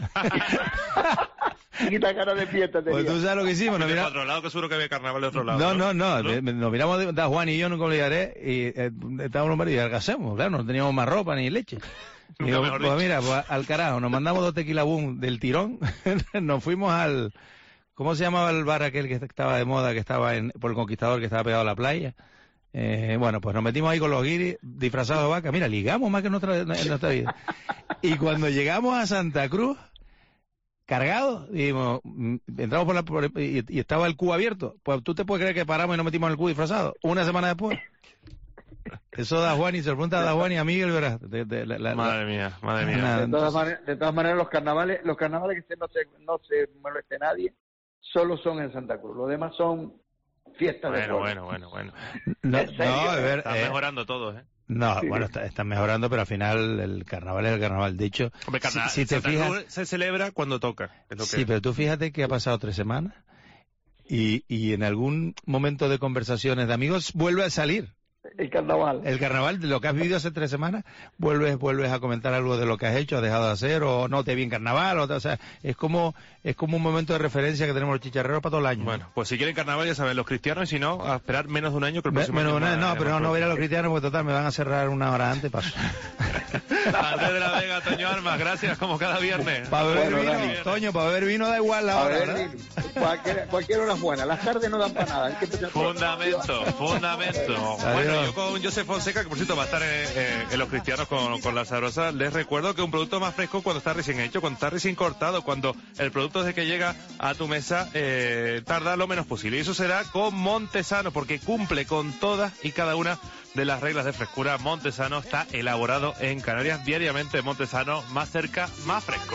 Y la cara de fiesta tenía. Pues tú sabes lo que hicimos. Nos mira... otro lado, que seguro que había carnaval de otro lado. No, no, no. ¿no? Nos miramos de, de Juan y yo, nunca olvidaré. Y eh, estábamos los maridos, ¿qué hacemos? Claro, no teníamos más ropa ni leche. Y digo, pues dicho. Mira, pues al carajo, nos mandamos dos tequila boom del tirón. Nos fuimos al... ¿Cómo se llamaba el bar aquel que estaba de moda, que estaba en, por el Conquistador, que estaba pegado a la playa? Eh, bueno, pues nos metimos ahí con los guiris disfrazados de vaca. Mira, ligamos más que en nuestra, en nuestra vida. Y cuando llegamos a Santa Cruz, cargados, dijimos, entramos por la... Por, y, y estaba el Q abierto. Pues tú te puedes creer que paramos y nos metimos en el Q disfrazado. Una semana después. Eso da Juan y se lo pregunta a da Juan y a Miguel, verás. De, de, la, la, madre mía, madre mía. Nada, de, todas maneras, de todas maneras, los carnavales, los carnavales que no se, no se moleste nadie, solo son en Santa Cruz. Los demás son fiestas bueno, de bueno, bueno, bueno, bueno. No, no, a ver, están eh, mejorando todos, ¿eh? No, sí. Bueno, están está mejorando, pero al final el carnaval es el carnaval. De hecho, Hombre, carnaval, si, si te Santa fijas... Cruz se celebra cuando toca. Es lo que sí, es. Pero tú fíjate que ha pasado tres semanas y, y en algún momento de conversaciones de amigos vuelve a salir. El carnaval. El carnaval, de lo que has vivido hace tres semanas, vuelves vuelves a comentar algo de lo que has hecho, has dejado de hacer, o no te vi en carnaval, o, o sea, es como es como un momento de referencia que tenemos los chicharreros para todo el año. Bueno, pues si quieren carnaval ya saben, los cristianos, y si no, a esperar menos de un año que el próximo menos año. Una, no, pero no, no voy a ir a los cristianos porque total me van a cerrar una hora antes, paso. Andrés de la Vega, Toño Armas, gracias como cada viernes. Para beber bueno, vino, Dani. Toño, para beber vino da igual la hora, ¿verdad? Cualquier, cualquier hora es buena, las tardes no dan para nada. Hay que fundamento, fundamento. Bueno, yo con Joseph Fonseca, que por cierto va a estar en, en, en Los Cristianos con, con la Sabrosa, les recuerdo que un producto más fresco cuando está recién hecho, cuando está recién cortado, cuando el producto desde que llega a tu mesa eh, tarda lo menos posible. Y eso será con Montesano, porque cumple con todas y cada una de las reglas de frescura. Montesano está elaborado en Canarias. Diariamente Montesano, más cerca, más fresco.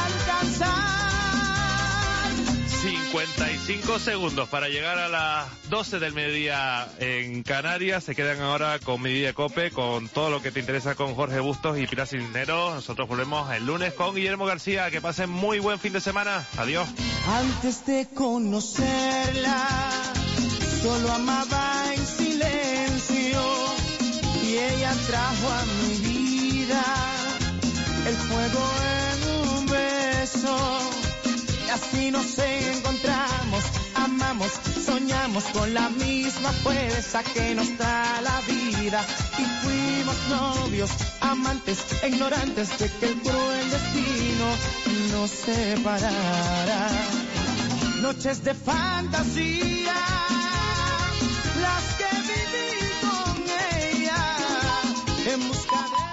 cincuenta y cinco segundos para llegar a las doce del mediodía en Canarias. Se quedan ahora con Mediodía Cope, con todo lo que te interesa con Jorge Bustos y Pilar Cisneros. Nosotros volvemos el lunes con Guillermo García. Que pasen muy buen fin de semana. Adiós. Antes de conocerla, solo amaba en silencio, y ella trajo a mi vida el fuego en un beso. Y así nos encontramos, amamos, soñamos con la misma fuerza que nos da la vida. Y fuimos novios, amantes, ignorantes de que el cruel destino nos separara. Noches de fantasía, las que viví con ella, en busca de...